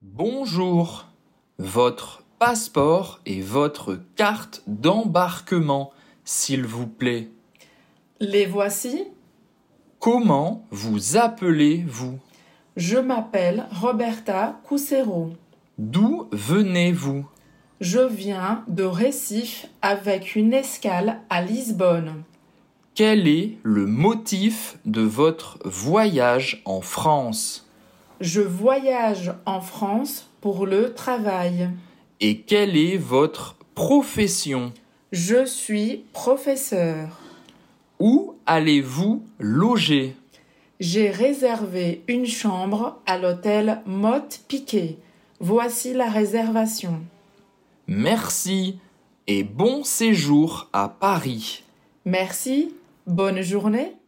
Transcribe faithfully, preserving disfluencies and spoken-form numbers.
Bonjour. Votre passeport et votre carte d'embarquement, s'il vous plaît. Les voici. Comment vous appelez-vous? Je m'appelle Roberta Coussero. D'où venez-vous? Je viens de Recife avec une escale à Lisbonne. Quel est le motif de votre voyage en France? Je voyage en France pour le travail. Et quelle est votre profession? Je suis professeur. Où allez-vous loger? J'ai réservé une chambre à l'hôtel Motte Piquet. Voici la réservation. Merci et bon séjour à Paris. Merci, bonne journée.